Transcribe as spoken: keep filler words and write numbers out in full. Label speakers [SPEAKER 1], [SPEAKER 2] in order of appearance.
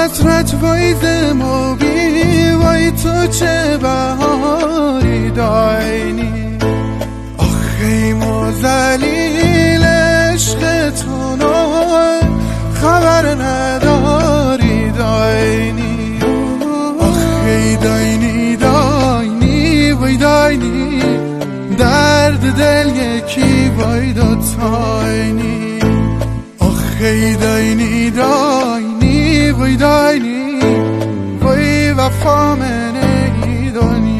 [SPEAKER 1] حسرت وای زموبی وای تو چه بهاری داینی آخی مزلیل عشق تو نوع خبر نداری داینی آخی داینی داینی وای داینی درد دل یکی وای دو تاینی آخی داینی داینی وای داینی وای وفا من ای دنیا